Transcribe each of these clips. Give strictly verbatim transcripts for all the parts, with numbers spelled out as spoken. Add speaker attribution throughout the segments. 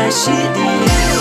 Speaker 1: نشیدی.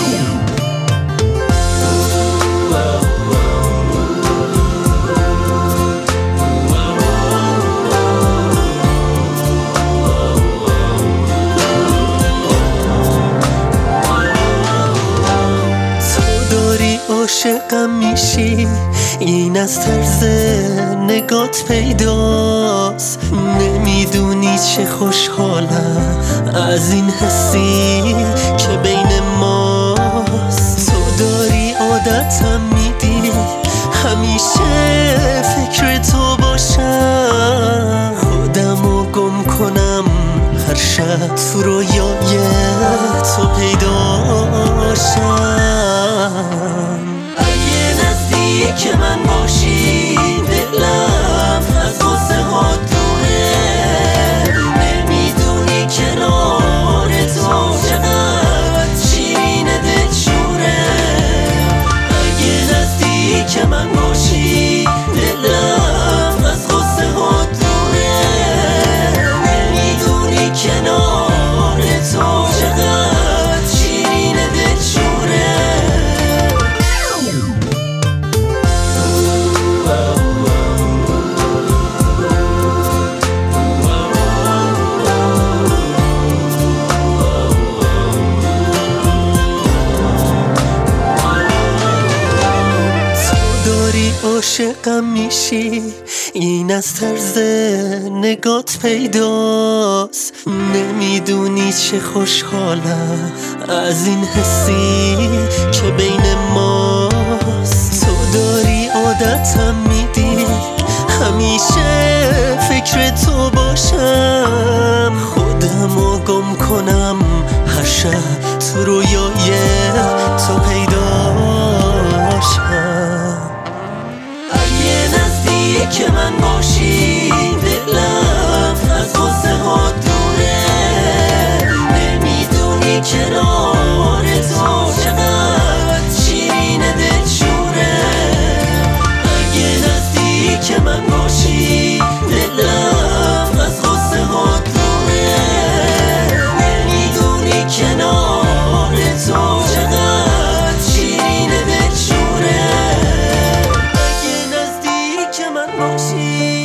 Speaker 1: عاشقم میشی این از طرز نگات پیداست، نمیدونی چه خوشحالم از این حسی که بین ماست. تو داری عادتم میدی همیشه فکر تو باشم، خودمو گم کنم هر شب تو رویای تو پیداشم. که من باشی دلم از غصه ها دوره، نمیدونی کنار تو چقدر شیرین دلشوره. اگه نزدیک من باشی دلم از غصه ها دوره، نمیدونی کنار تو چقدر شیرین دلشوره. عاشقم میشی این از طرز نگات پیداست، نمیدونی چه خوشحالم از این حسی که بین ماست. تو داری عادتم میدی همیشه فکر تو باشم، خودمو گم کنم هر شب تو رویای تو پیداشم. که من باشی دلم از غصه ها دوره، نمیدونی کنار تو چقدر شیرین دلشوره. اگه نزدیک من باشی دلم از غصه ها دوره، نمیدونی کنار تو چقدر شیرین دلشوره. که من باشی